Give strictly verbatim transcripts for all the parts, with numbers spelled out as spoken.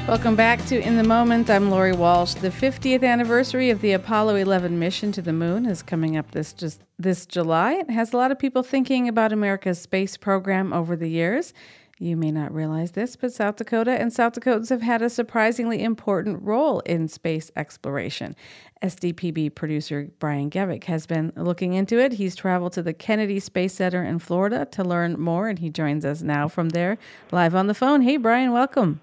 Welcome back to In the Moment. I'm Lori Walsh. The fiftieth anniversary of the Apollo eleven mission to the moon is coming up this just this July. It has a lot of people thinking about America's space program over the years. You may not realize this, but South Dakota and South Dakotans have had a surprisingly important role in space exploration. S D P B producer Brian Gevick has been looking into it. He's traveled to the Kennedy Space Center in Florida to learn more, and he joins us now from there, live on the phone. Hey, Brian, welcome.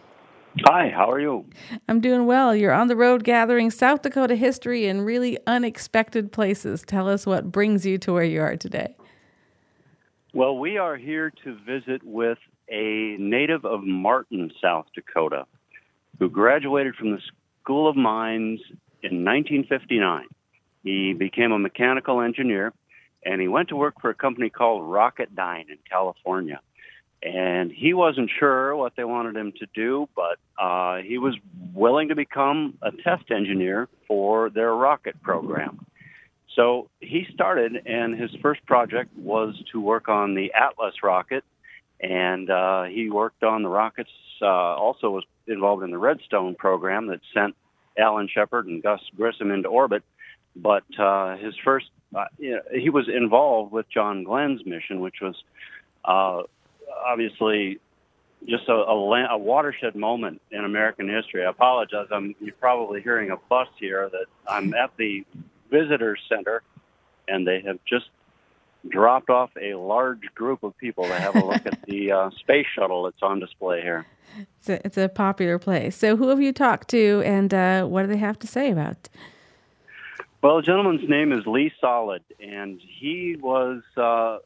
Hi, how are you? I'm doing well. You're on the road gathering South Dakota history in really unexpected places. Tell us what brings you to where you are today. Well, we are here to visit with a native of Martin, South Dakota, who graduated from the School of Mines in nineteen fifty-nine. He became a mechanical engineer, and he went to work for a company called Rocketdyne in California. And he wasn't sure what they wanted him to do, but uh, he was willing to become a test engineer for their rocket program. So he started, and his first project was to work on the Atlas rocket, and uh, he worked on the rockets, uh, also was involved in the Redstone program that sent Alan Shepard and Gus Grissom into orbit. But uh, his first, uh, you know, he was involved with John Glenn's mission, which was uh, obviously just a, a, a watershed moment in American history. I apologize. I'm, you're probably hearing a bus here that I'm at the Visitor Center, and they have just dropped off a large group of people to have a look at the uh, space shuttle that's on display here. It's a, it's a popular place. So who have you talked to, and uh, what do they have to say about it? Well, the gentleman's name is Lee Solid, and he was uh,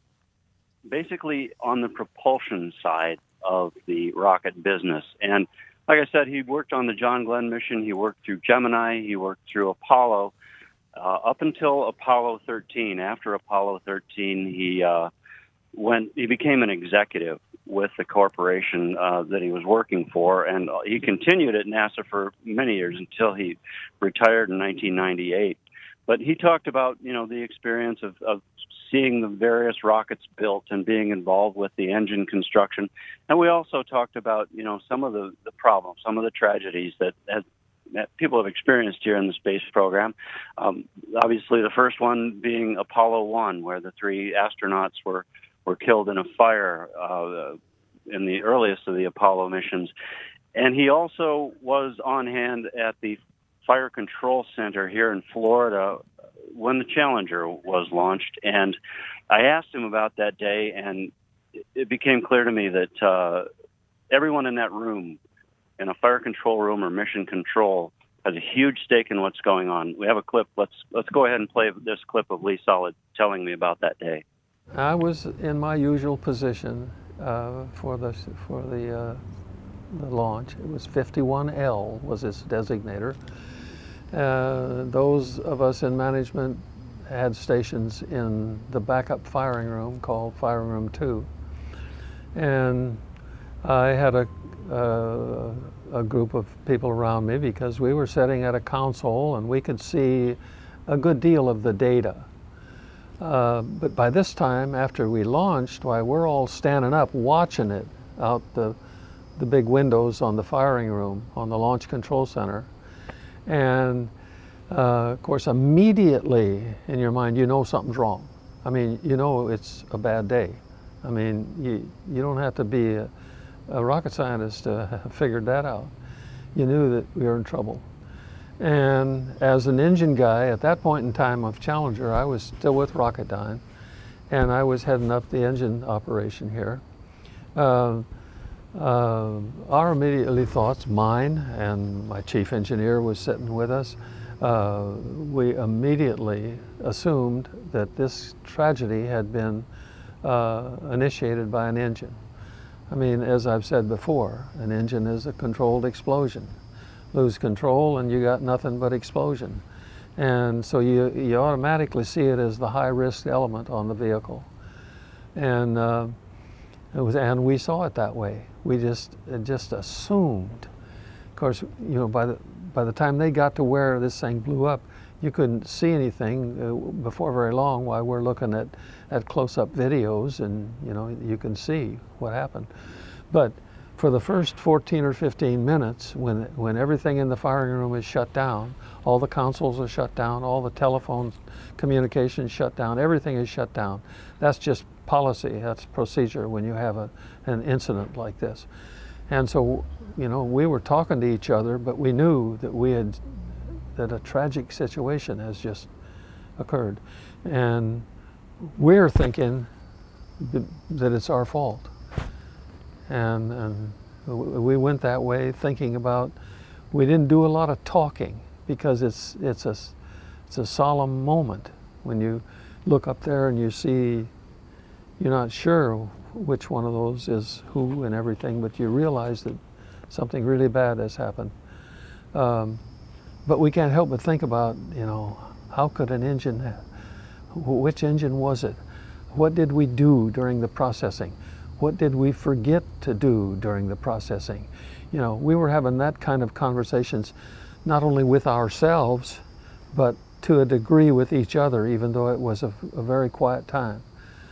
basically on the propulsion side of the rocket business. And like I said, he worked on the John Glenn mission. He worked through Gemini. He worked through Apollo. Uh, up until Apollo thirteen. After Apollo thirteen, he uh, went. He became an executive with the corporation uh, that he was working for, and he continued at NASA for many years until he retired in nineteen ninety-eight. But he talked about, you know, the experience of, of seeing the various rockets built and being involved with the engine construction, and we also talked about, you know, some of the, the problems, some of the tragedies that had that people have experienced here in the space program. Um, obviously, the first one being Apollo one, where the three astronauts were, were killed in a fire uh, in the earliest of the Apollo missions. And he also was on hand at the Fire Control Center here in Florida when the Challenger was launched. And I asked him about that day, and it became clear to me that uh, everyone in that room, in a fire control room or mission control, has a huge stake in what's going on. We have a clip. Let's let's go ahead and play this clip of Lee Solid telling me about that day. I was in my usual position uh, for the for the uh, the launch. It was fifty-one L was its designator. Uh, those of us in management had stations in the backup firing room called Firing Room Two, and I had a Uh, a group of people around me because we were sitting at a console and we could see a good deal of the data. Uh, but by this time, after we launched, why, we're all standing up watching it out the, the big windows on the firing room, on the Launch Control Center. And uh, of course, immediately in your mind, you know something's wrong. I mean, you know it's a bad day. I mean, you, you don't have to be a, a rocket scientist uh, figured that out. You knew that we were in trouble. And as an engine guy, at that point in time of Challenger, I was still with Rocketdyne, and I was heading up the engine operation here. Uh, uh, our immediately thoughts, mine and my chief engineer was sitting with us, uh, we immediately assumed that this tragedy had been uh, initiated by an engine. I mean, as I've said before, an engine is a controlled explosion. Lose control and you got nothing but explosion. And so you, you automatically see it as the high-risk element on the vehicle. And, uh, it was, and we saw it that way. We just, it just assumed. Of course, you know, by the, by the time they got to where this thing blew up, you couldn't see anything uh, before very long while we're looking at, at close-up videos, and you know, you can see what happened. But for the first fourteen or fifteen minutes, when, when everything in the firing room is shut down, all the consoles are shut down, all the telephone communication is shut down, everything is shut down. That's just policy, that's procedure when you have a, an incident like this. And so, you know, we were talking to each other, but we knew that we had, that a tragic situation has just occurred. And we're thinking that it's our fault. And, and we went that way thinking about, we didn't do a lot of talking because it's, it's, a, it's a solemn moment when you look up there and you see, you're not sure which one of those is who and everything, but you realize that something really bad has happened. Um, but we can't help but think about, you know, how could an engine, which engine was it? What did we do during the processing? What did we forget to do during the processing? You know, we were having that kind of conversations, not only with ourselves, but to a degree with each other, even though it was a, a very quiet time.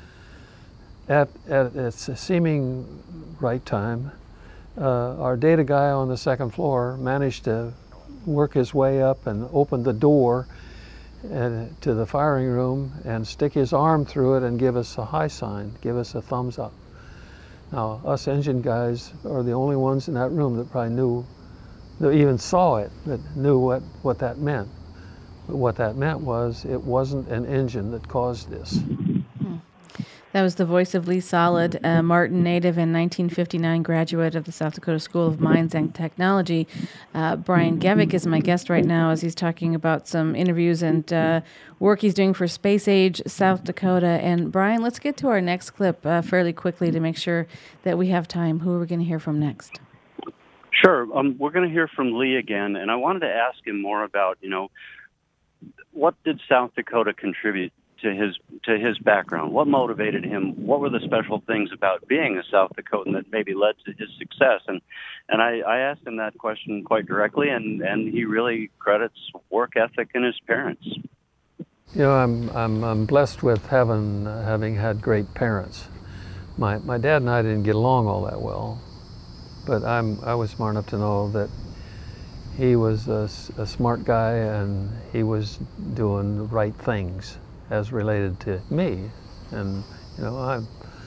At, at its seeming right time, uh, our data guy on the second floor managed to work his way up and open the door and, to the firing room and stick his arm through it and give us a high sign, give us a thumbs up. Now, us engine guys are the only ones in that room that probably knew, that even saw it, that knew what, what that meant. But what that meant was it wasn't an engine that caused this. That was the voice of Lee Solid, a Martin native and nineteen fifty-nine graduate of the South Dakota School of Mines and Technology. Uh, Brian Gevick is my guest right now as he's talking about some interviews and uh, work he's doing for Space Age South Dakota. And Brian, let's get to our next clip uh, fairly quickly to make sure that we have time. Who are we going to hear from next? Sure. Um, we're going to hear from Lee again, and I wanted to ask him more about, you know, what did South Dakota contribute to his to his background? What motivated him? What were the special things about being a South Dakotan that maybe led to his success? And and I, I asked him that question quite directly, and, and he really credits work ethic and his parents. You know, I'm I'm, I'm blessed with having uh, having had great parents. My my dad and I didn't get along all that well, but I'm I was smart enough to know that he was a, a smart guy and he was doing the right things as related to me. And you know, I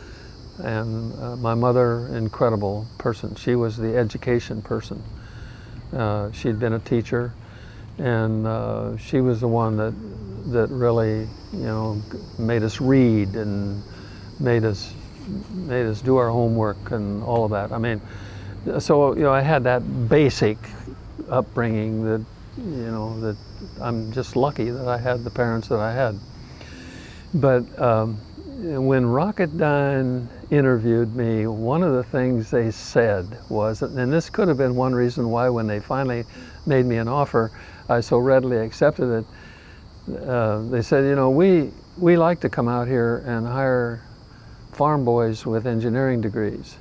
and uh, my mother, incredible person. She was the education person. Uh, she'd been a teacher, and uh, she was the one that that really, you know, made us read and made us made us do our homework and all of that. I mean, so you know, I had that basic upbringing that, you know, that I'm just lucky that I had the parents that I had. But um, when Rocketdyne interviewed me, one of the things they said was, and this could have been one reason why when they finally made me an offer, I so readily accepted it. Uh, they said, you know, we, we like to come out here and hire farm boys with engineering degrees.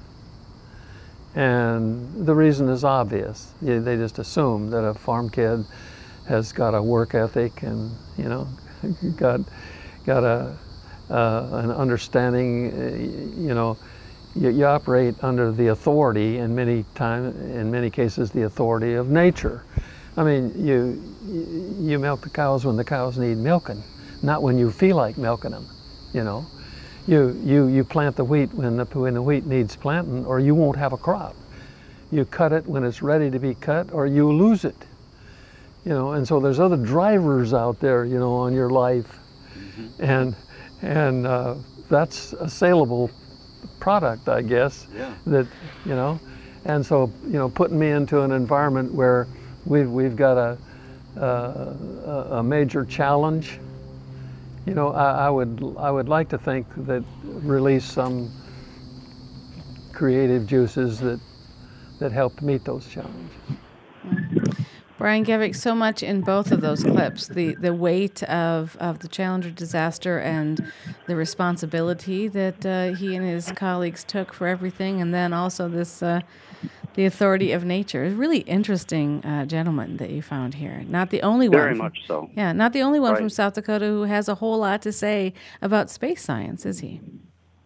And the reason is obvious. They just assume that a farm kid has got a work ethic and, you know, got got a uh, an understanding. Uh, you know, you, you operate under the authority, in many time, in many cases, the authority of nature. I mean, you you milk the cows when the cows need milking, not when you feel like milking them. You know, you you you plant the wheat when the when the wheat needs planting, or you won't have a crop. You cut it when it's ready to be cut, or you lose it. You know, and so there's other drivers out there, you know, on your life. And and uh, that's a saleable product, I guess. Yeah. That, you know, and so, you know, putting me into an environment where we've we've got a a, a major challenge. You know, I, I would I would like to think that release some creative juices that that helped meet those challenges. Mm-hmm. Brian Gevick, so much in both of those clips, the, the weight of, of the Challenger disaster and the responsibility that uh, he and his colleagues took for everything, and then also this uh, the authority of nature. It's really interesting uh, gentleman that you found here. Not the only one. Very from, much so. Yeah, not the only one right. from South Dakota who has a whole lot to say about space science, is he?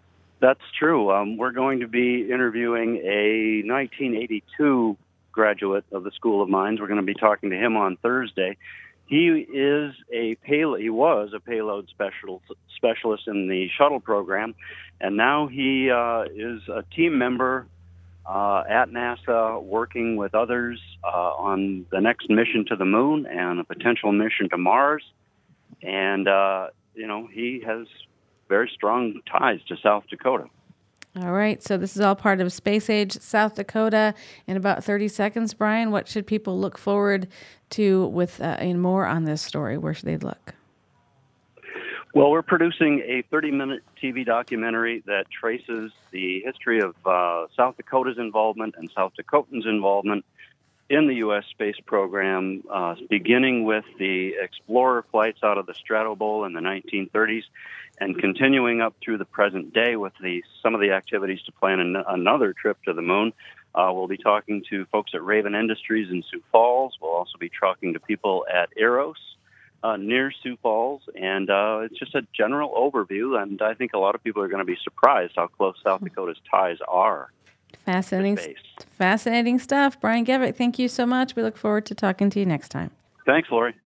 That's true. Um, we're going to be interviewing a nineteen eighty-two graduate of the School of Mines. We're going to be talking to him on Thursday. He is a payload. He was a payload special specialist in the shuttle program, and now he uh, is a team member uh, at NASA, working with others uh, on the next mission to the moon and a potential mission to Mars. And uh, you know, he has very strong ties to South Dakota. All right, so this is all part of Space Age South Dakota. In about thirty seconds, Brian, what should people look forward to with uh, and more on this story? Where should they look? Well, we're producing a thirty-minute T V documentary that traces the history of uh, South Dakota's involvement and South Dakotans' involvement in the U S space program, uh, beginning with the Explorer flights out of the Strato Bowl in the nineteen thirties and continuing up through the present day with the some of the activities to plan an, another trip to the moon. Uh, we'll be talking to folks at Raven Industries in Sioux Falls. We'll also be talking to people at Eros uh, near Sioux Falls, and uh, it's just a general overview, and I think a lot of people are going to be surprised how close South Dakota's ties are. Fascinating, fascinating stuff. Brian Gevitt, thank you so much. We look forward to talking to you next time. Thanks, Lori.